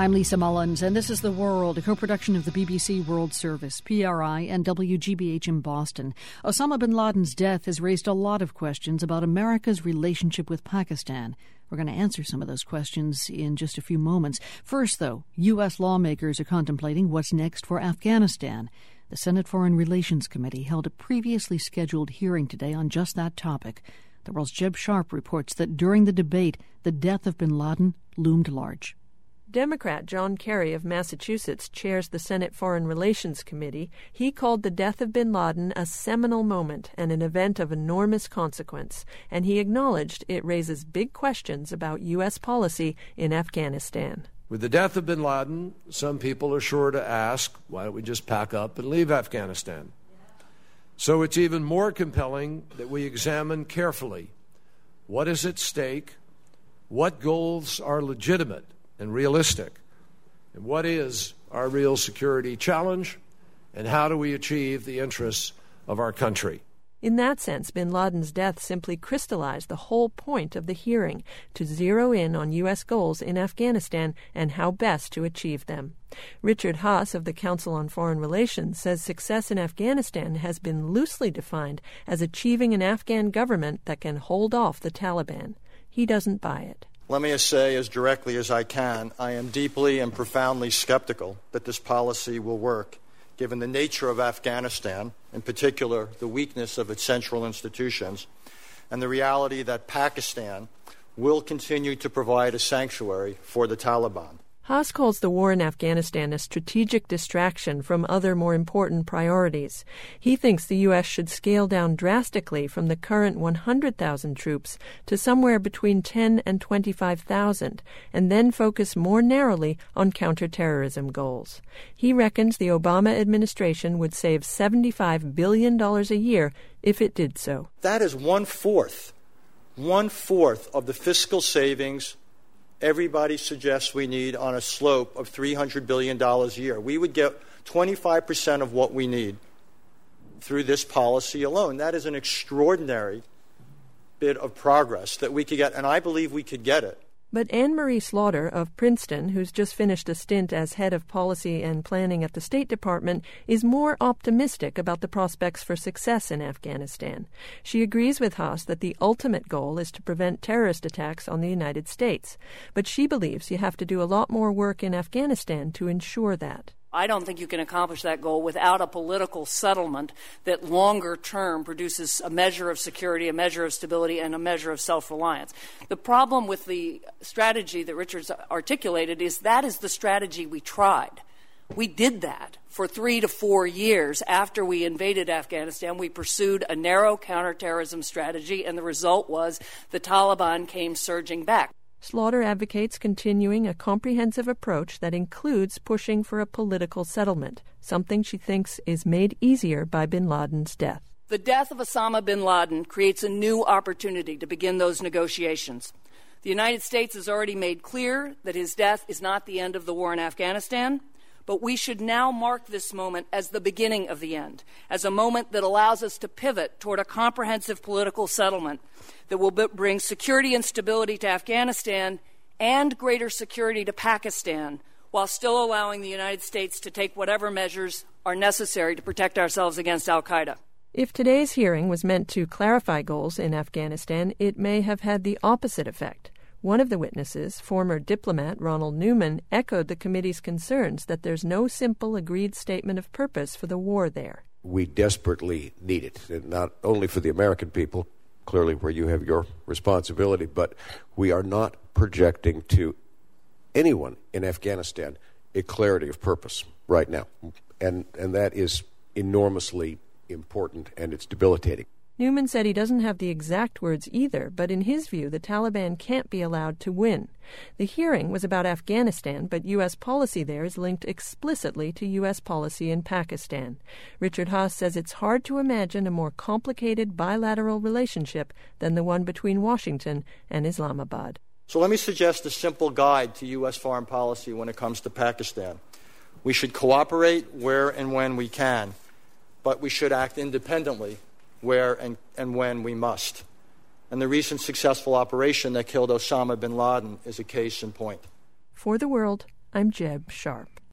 I'm Lisa Mullins, and this is The World, a co-production of the BBC World Service, PRI, and WGBH in Boston. Osama bin Laden's death has raised a lot of questions about America's relationship with Pakistan. We're going to answer some of those questions in just a few moments. First, though, U.S. lawmakers are contemplating what's next for Afghanistan. The Senate Foreign Relations Committee held a previously scheduled hearing today on just that topic. The World's Jeb Sharp reports that during the debate, the death of bin Laden loomed large. Democrat John Kerry of Massachusetts chairs the Senate Foreign Relations Committee. He called the death of bin Laden a seminal moment and an event of enormous consequence, and he acknowledged it raises big questions about U.S. policy in Afghanistan. With the death of bin Laden, some people are sure to ask, why don't we just pack up and leave Afghanistan? So it's even more compelling that we examine carefully what is at stake, what goals are legitimate and realistic, and what is our real security challenge, and how do we achieve the interests of our country. In that sense, bin Laden's death simply crystallized the whole point of the hearing, to zero in on U.S. goals in Afghanistan and how best to achieve them. Richard Haass of the Council on Foreign Relations says success in Afghanistan has been loosely defined as achieving an Afghan government that can hold off the Taliban. He doesn't buy it. Let me say as directly as I can, I am deeply and profoundly skeptical that this policy will work, given the nature of Afghanistan, in particular the weakness of its central institutions, and the reality that Pakistan will continue to provide a sanctuary for the Taliban. Haass calls the war in Afghanistan a strategic distraction from other more important priorities. He thinks the U.S. should scale down drastically from the current 100,000 troops to somewhere between 10 and 25,000, and then focus more narrowly on counterterrorism goals. He reckons the Obama administration would save $75 billion a year if it did so. That is one-fourth of the fiscal savings everybody suggests we need on a slope of $300 billion a year. We would get 25% of what we need through this policy alone. That is an extraordinary bit of progress that we could get, and I believe we could get it. But Anne-Marie Slaughter of Princeton, who's just finished a stint as head of policy and planning at the State Department, is more optimistic about the prospects for success in Afghanistan. She agrees with Haass that the ultimate goal is to prevent terrorist attacks on the United States. But she believes you have to do a lot more work in Afghanistan to ensure that. I don't think you can accomplish that goal without a political settlement that longer term produces a measure of security, a measure of stability, and a measure of self-reliance. The problem with the strategy that Richard's articulated is that is the strategy we tried. We did that for 3 to 4 years after we invaded Afghanistan. We pursued a narrow counterterrorism strategy, and the result was the Taliban came surging back. Slaughter advocates continuing a comprehensive approach that includes pushing for a political settlement, something she thinks is made easier by bin Laden's death. The death of Osama bin Laden creates a new opportunity to begin those negotiations. The United States has already made clear that his death is not the end of the war in Afghanistan, but we should now mark this moment as the beginning of the end, as a moment that allows us to pivot toward a comprehensive political settlement that will bring security and stability to Afghanistan and greater security to Pakistan, while still allowing the United States to take whatever measures are necessary to protect ourselves against al-Qaeda. If today's hearing was meant to clarify goals in Afghanistan, it may have had the opposite effect. One of the witnesses, former diplomat Ronald Newman, echoed the committee's concerns that there's no simple agreed statement of purpose for the war there. We desperately need it, and not only for the American people, clearly where you have your responsibility, but we are not projecting to anyone in Afghanistan a clarity of purpose right now. And that is enormously important, and it's debilitating. Newman said he doesn't have the exact words either, but in his view, the Taliban can't be allowed to win. The hearing was about Afghanistan, but U.S. policy there is linked explicitly to U.S. policy in Pakistan. Richard Haass says it's hard to imagine a more complicated bilateral relationship than the one between Washington and Islamabad. So let me suggest a simple guide to U.S. foreign policy when it comes to Pakistan. We should cooperate where and when we can, but we should act independently where and when we must. And the recent successful operation that killed Osama bin Laden is a case in point. For The World, I'm Jeb Sharp.